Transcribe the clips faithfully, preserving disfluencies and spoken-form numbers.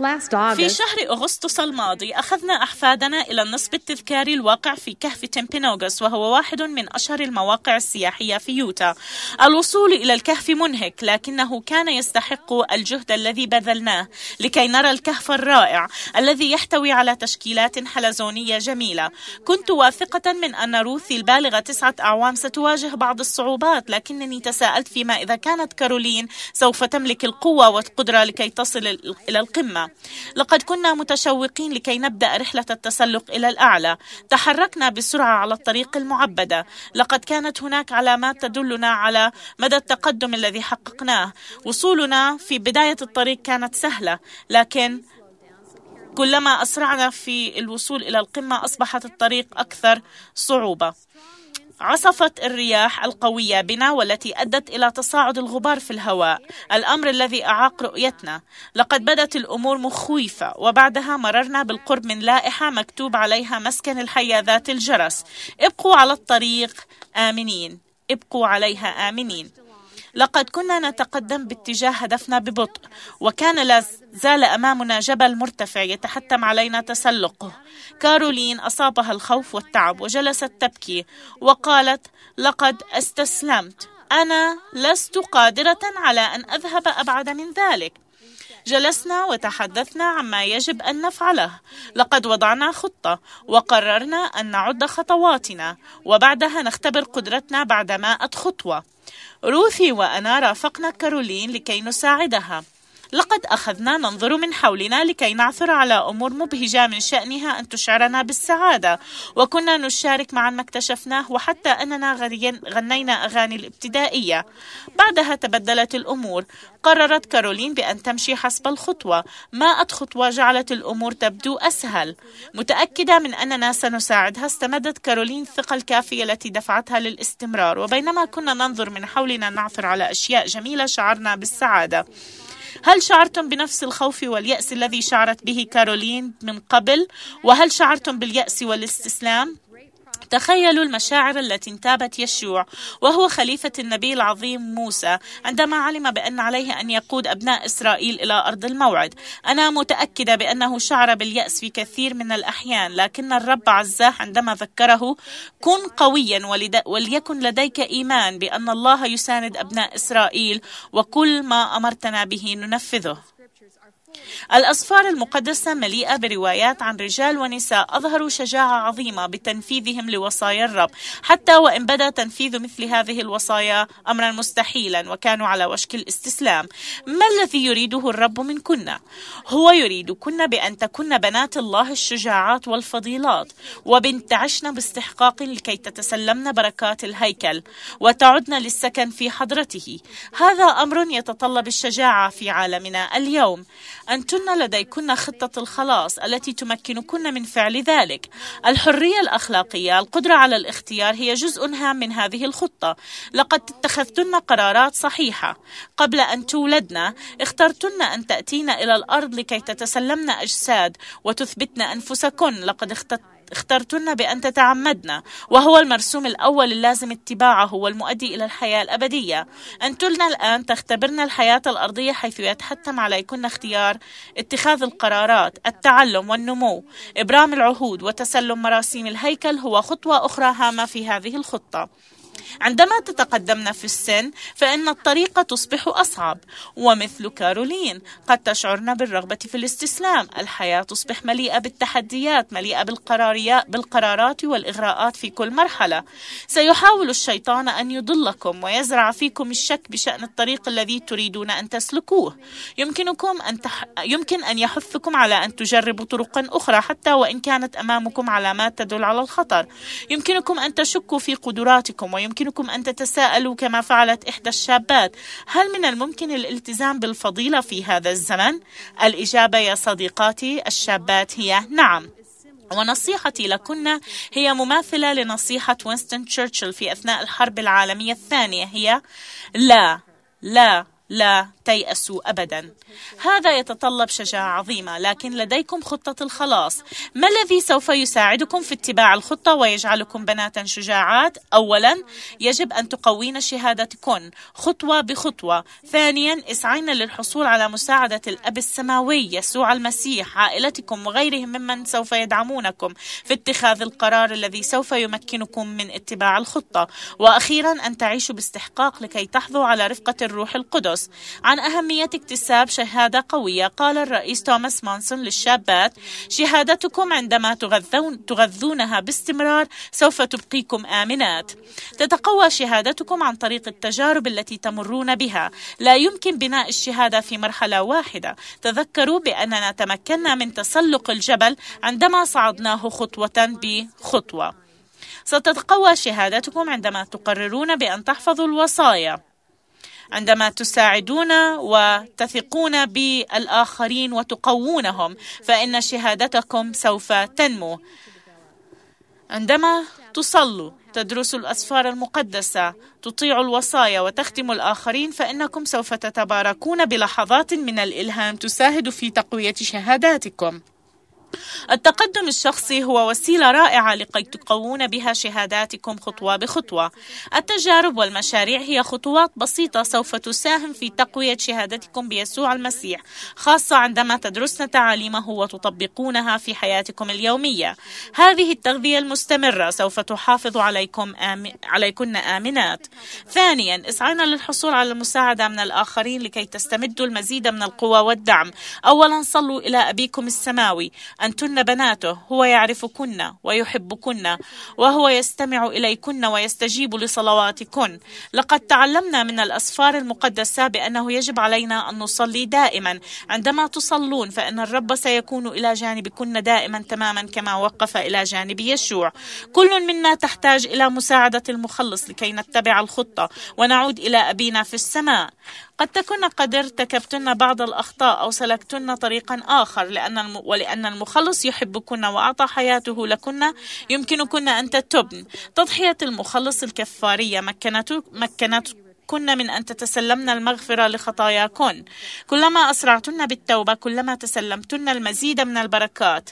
في شهر أغسطس الماضي أخذنا أحفادنا إلى النصب التذكاري الواقع في كهف تيمبينوغوس، وهو واحد من أشهر المواقع السياحية في يوتا. الوصول إلى الكهف منهك، لكنه كان يستحق الجهد الذي بذلناه لكي نرى الكهف الرائع الذي يحتوي على تشكيلات حلزونية جميلة. كنت واثقة من أن روثي البالغة تسعة أعوام ستواجه بعض الصعوبات، لكنني تساءلت فيما إذا كانت كارولين سوف تملك القوة والقدرة لكي تصل إلى القمة. لقد كنا متشوقين لكي نبدأ رحلة التسلق إلى الأعلى. تحركنا بسرعة على الطريق المعبدة. لقد كانت هناك علامات تدلنا على مدى التقدم الذي حققناه. وصولنا في بداية الطريق كانت سهلة، لكن كلما أسرعنا في الوصول إلى القمة أصبحت الطريق أكثر صعوبة. عصفت الرياح القوية بنا والتي أدت إلى تصاعد الغبار في الهواء، الأمر الذي أعاق رؤيتنا. لقد بدت الأمور مخيفة، وبعدها مررنا بالقرب من لائحة مكتوب عليها مسكن الحية ذات الجرس: ابقوا على الطريق آمنين، ابقوا عليها آمنين. لقد كنا نتقدم باتجاه هدفنا ببطء، وكان لا زال أمامنا جبل مرتفع يتحتم علينا تسلقه. كارولين أصابها الخوف والتعب وجلست تبكي وقالت: لقد استسلمت، أنا لست قادرة على أن أذهب أبعد من ذلك. جلسنا وتحدثنا عما يجب أن نفعله. لقد وضعنا خطة وقررنا أن نعد خطواتنا، وبعدها نختبر قدرتنا بعد مائة خطوة. روثي وأنا رافقنا كارولين لكي نساعدها. لقد أخذنا ننظر من حولنا لكي نعثر على أمور مبهجة من شأنها أن تشعرنا بالسعادة، وكنا نشارك معا ما اكتشفناه، وحتى أننا غنينا أغاني الابتدائية. بعدها تبدلت الأمور. قررت كارولين بأن تمشي حسب الخطوة. مائة خطوة جعلت الأمور تبدو أسهل. متأكدة من أننا سنساعدها، استمدت كارولين الثقة الكافية التي دفعتها للاستمرار. وبينما كنا ننظر من حولنا نعثر على أشياء جميلة شعرنا بالسعادة. هل شعرتم بنفس الخوف واليأس الذي شعرت به كارولين من قبل؟ وهل شعرتم باليأس والاستسلام؟ تخيلوا المشاعر التي انتابت يشوع وهو خليفة النبي العظيم موسى عندما علم بأن عليه أن يقود أبناء إسرائيل إلى أرض الموعد. أنا متأكدة بأنه شعر باليأس في كثير من الأحيان، لكن الرب عزاه عندما ذكره: كن قويا وليكن لديك إيمان بأن الله يساند أبناء إسرائيل، وكل ما أمرتنا به ننفذه. الأسفار المقدسة مليئة بروايات عن رجال ونساء أظهروا شجاعة عظيمة بتنفيذهم لوصايا الرب، حتى وإن بدا تنفيذ مثل هذه الوصايا أمرا مستحيلا وكانوا على وشك الاستسلام. ما الذي يريده الرب منكن؟ هو يريدكن بأن تكن بنات الله الشجاعات والفضيلات، وبنت عشن باستحقاق لكي تتسلمن بركات الهيكل وتعدن للسكن في حضرته. هذا أمر يتطلب الشجاعة في عالمنا اليوم. أنتن لديكن خطة الخلاص التي تمكنكن من فعل ذلك. الحرية الأخلاقية، القدرة على الاختيار، هي جزء هام من هذه الخطة. لقد اتخذتن قرارات صحيحة. قبل أن تولدن اخترتن أن تأتين إلى الأرض لكي تتسلمن أجساد وتثبتن أنفسكن. لقد اخترت اخترتن بأن تتعمدن، وهو المرسوم الأول اللازم اتباعه والمؤدي إلى الحياة الأبدية. أنتن الآن تختبرن الحياة الأرضية حيث يتحتم عليكن اختيار اتخاذ القرارات. التعلم والنمو، إبرام العهود وتسلم مراسيم الهيكل هو خطوة أخرى هامة في هذه الخطة. عندما تتقدمن في السن فإن الطريقة تصبح أصعب، ومثل كارولين قد تشعرن بالرغبة في الاستسلام. الحياة تصبح مليئة بالتحديات، مليئة بالقرارات والإغراءات في كل مرحلة. سيحاول الشيطان أن يضلكم ويزرع فيكم الشك بشأن الطريق الذي تريدون أن تسلكوه. يمكنكم أن تح... يمكن أن يحثكم على أن تجربوا طرقا أخرى حتى وإن كانت أمامكم علامات تدل على الخطر. يمكنكم أن تشكوا في قدراتكم، ويمكنكم أن تتساءلوا كما فعلت إحدى الشابات: هل من الممكن الالتزام بالفضيلة في هذا الزمن؟ الإجابة يا صديقاتي الشابات هي نعم. ونصيحتي لكن هي مماثلة لنصيحة وينستون تشرشل في أثناء الحرب العالمية الثانية، هي لا لا لا تيأسوا أبدا. هذا يتطلب شجاعة عظيمة، لكن لديكم خطة الخلاص. ما الذي سوف يساعدكم في اتباع الخطة ويجعلكم بنات شجاعات؟ أولا، يجب أن تقوين شهادتكن خطوة بخطوة. ثانيا، اسعين للحصول على مساعدة الأب السماوي يسوع المسيح، عائلتكم وغيرهم ممن سوف يدعمونكم في اتخاذ القرار الذي سوف يمكنكم من اتباع الخطة. وأخيرا، أن تعيشوا باستحقاق لكي تحظوا على رفقة الروح القدس. عن أهمية اكتساب شهادة قوية، قال الرئيس توماس مونسون للشابات: شهادتكم عندما تغذون تغذونها باستمرار سوف تبقيكم آمنات. تتقوى شهادتكم عن طريق التجارب التي تمرون بها. لا يمكن بناء الشهادة في مرحلة واحدة. تذكروا بأننا تمكنا من تسلق الجبل عندما صعدناه خطوة بخطوة. ستتقوى شهادتكم عندما تقررون بأن تحفظوا الوصايا، عندما تساعدون وتثقون بالآخرين وتقوونهم، فإن شهادتكم سوف تنمو. عندما تصلوا، تدرسوا الأسفار المقدسة، تطيعوا الوصايا وتخدموا الآخرين، فإنكم سوف تتباركون بلحظات من الإلهام تساعد في تقوية شهاداتكم. التقدم الشخصي هو وسيلة رائعة لكي تقوون بها شهاداتكم خطوة بخطوة. التجارب والمشاريع هي خطوات بسيطة سوف تساهم في تقوية شهادتكم بيسوع المسيح، خاصة عندما تدرسن تعاليمه وتطبقونها في حياتكم اليومية. هذه التغذية المستمرة سوف تحافظ عليكم آم... عليكن آمنات. ثانيا، اسعينا للحصول على المساعدة من الآخرين لكي تستمدوا المزيد من القوة والدعم. أولا، صلوا إلى أبيكم السماوي. أنتن بناته، هو يعرفكن ويحبكن، وهو يستمع إليكن ويستجيب لصلواتكن. لقد تعلمنا من الأسفار المقدسة بأنه يجب علينا أن نصلي دائما. عندما تصلون فإن الرب سيكون إلى جانبكن دائما تماما كما وقف إلى جانب يشوع. كل منا تحتاج إلى مساعدة المخلص لكي نتبع الخطة ونعود إلى أبينا في السماء. قد تكون قد ارتكبتن بعض الأخطاء أو سلكتن طريقا آخر، لأن الم... ولأن المخلص يحبكن وأعطى حياته لكن، يمكنكن أن تتوبن. تضحية المخلص الكفارية مكنت مكنت كنا من أن تتسلمن المغفرة لخطاياكن. كلما أسرعتن بالتوبة كلما تسلمتن المزيد من البركات.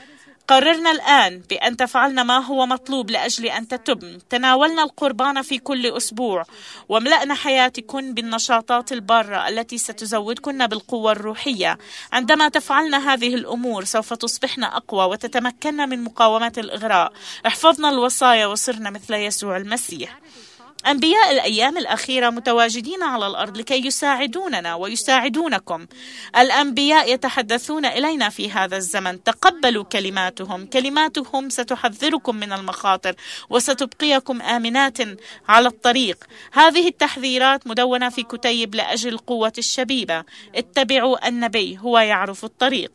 قررنا الآن بأن تفعلن ما هو مطلوب لأجل أن تتبن. تناولنا القربان في كل أسبوع، وملأنا حياتكن بالنشاطات البارة التي ستزودكن بالقوة الروحية. عندما تفعلن هذه الأمور سوف تصبحن أقوى وتتمكن من مقاومة الإغراء. احفظنا الوصايا وصرنا مثل يسوع المسيح. أنبياء الأيام الأخيرة متواجدين على الأرض لكي يساعدوننا ويساعدونكم. الأنبياء يتحدثون إلينا في هذا الزمن. تقبلوا كلماتهم. كلماتهم ستحذركم من المخاطر وستبقيكم آمنات على الطريق. هذه التحذيرات مدونة في كتيب لأجل قوة الشبيبة. اتبعوا النبي، هو يعرف الطريق.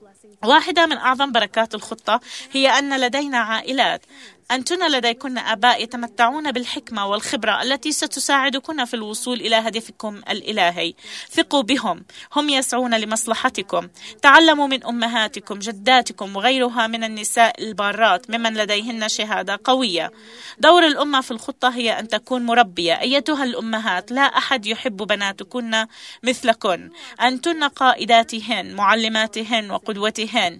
واحدة من أعظم بركات الخطة هي أن لدينا عائلات. أنتن لديكن آباء يتمتعون بالحكمة والخبرة التي ستساعدكن في الوصول إلى هدفكم الإلهي. ثقوا بهم، هم يسعون لمصلحتكم. تعلموا من أمهاتكم، جداتكم وغيرها من النساء البارات ممن لديهن شهادة قوية. دور الأمة في الخطة هي أن تكون مربية. أيتها الأمهات، لا أحد يحب بناتكن مثلكن. أنتن قائداتهن، معلماتهن وقدوتهن.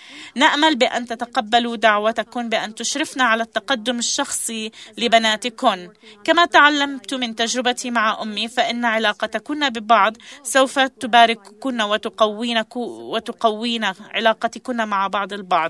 نأمل بأن تتقبلوا دعوتكن بأن تشرفن على التقدم الشخصي لبناتكن. كما تعلمت من تجربتي مع أمي، فإن علاقتكن ببعض سوف تبارككن وتقوين وتقوين علاقتكن مع بعض البعض.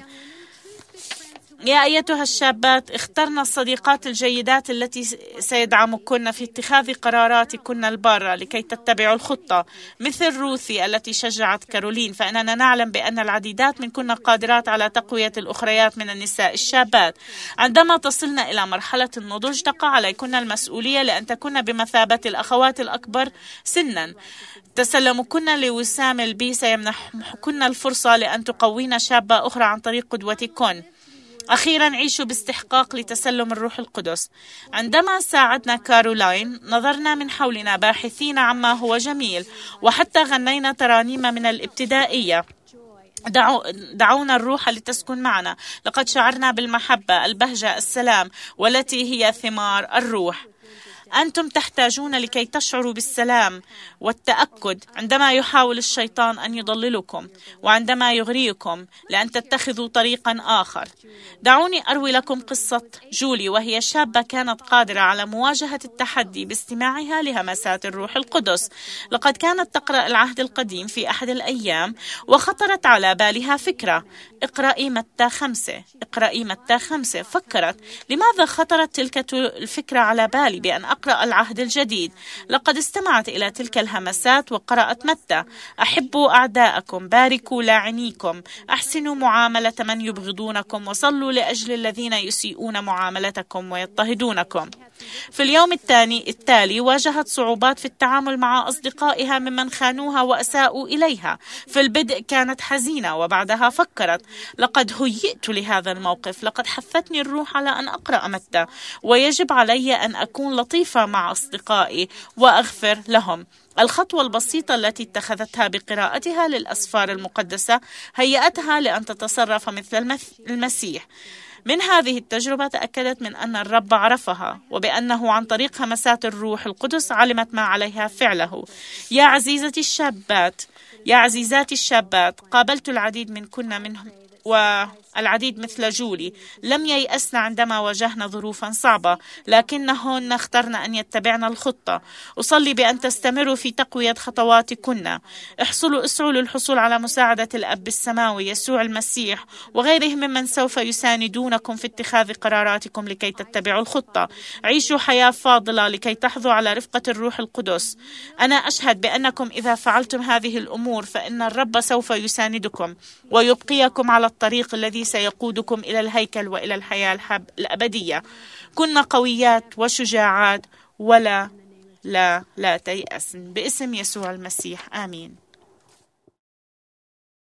يا أيتها الشابات، اخترنا الصديقات الجيدات التي سيدعمكن في اتخاذ قراراتكن البارة لكي تتبعوا الخطة، مثل روثي التي شجعت كارولين. فإننا نعلم بأن العديدات منكن قادرات على تقوية الأخريات من النساء الشابات. عندما تصلن إلى مرحلة النضوج تقع عليكن المسؤولية لأن تكون بمثابة الأخوات الأكبر سنا. تسلمكن لوسام البي سيمنحكن الفرصة لأن تقوين شابة أخرى عن طريق قدوتكن. أخيرا، عيشوا باستحقاق لتسلم الروح القدس. عندما ساعدنا كارولاين نظرنا من حولنا باحثين عما هو جميل، وحتى غنينا ترانيم من الابتدائية. دعو دعونا الروح لتسكن معنا. لقد شعرنا بالمحبة، البهجة، السلام، والتي هي ثمار الروح. أنتم تحتاجون لكي تشعروا بالسلام والتأكد عندما يحاول الشيطان أن يضللكم وعندما يغريكم لأن تتخذوا طريقا آخر. دعوني أروي لكم قصة جولي، وهي شابة كانت قادرة على مواجهة التحدي باستماعها لهمسات الروح القدس. لقد كانت تقرأ العهد القديم في أحد الأيام وخطرت على بالها فكرة: اقرأي متى خمسة، اقرأي متى خمسة. فكرت: لماذا خطرت تلك الفكرة على بالي بأن أقرأ العهد الجديد؟ لقد استمعت إلى تلك الهمسات وقرأت متى: أحبوا أعداءكم، باركوا لاعنيكم، أحسنوا معاملة من يبغضونكم، وصلوا لأجل الذين يسيئون معاملتكم ويضطهدونكم. في اليوم الثاني التالي واجهت صعوبات في التعامل مع أصدقائها ممن خانوها وأساءوا إليها. في البدء كانت حزينة، وبعدها فكرت: لقد هيئت لهذا الموقف، لقد حثتني الروح على أن أقرأ متى، ويجب علي أن أكون لطيفة مع أصدقائي وأغفر لهم. الخطوة البسيطة التي اتخذتها بقراءتها للأسفار المقدسة هيأتها لأن تتصرف مثل المسيح. من هذه التجربة تأكدت من أن الرب عرفها، وبأنه عن طريق همسات الروح القدس علمت ما عليها فعله. يا عزيزتي الشابات، يا عزيزاتي الشابات، قابلت العديد من كنا منهم والعديد مثل جولي لم ييأسن عندما واجهنا ظروفا صعبة، لكنهن اخترن أن يتبعن الخطة. أصلي بأن تستمروا في تقوية خطواتكن. احصلوا اسعوا للحصول على مساعدة الأب السماوي يسوع المسيح وغيره ممن سوف يساندونكم في اتخاذ قراراتكم لكي تتبعوا الخطة. عيشوا حياة فاضلة لكي تحظوا على رفقة الروح القدس. أنا أشهد بأنكم إذا فعلتم هذه الأمور فإن الرب سوف يساندكم ويبقيكم على الطريق الذي سيقودكم إلى الهيكل وإلى الحياة الحب الأبدية. كنا قويات وشجاعات ولا لا لا تيأسن، باسم يسوع المسيح، آمين.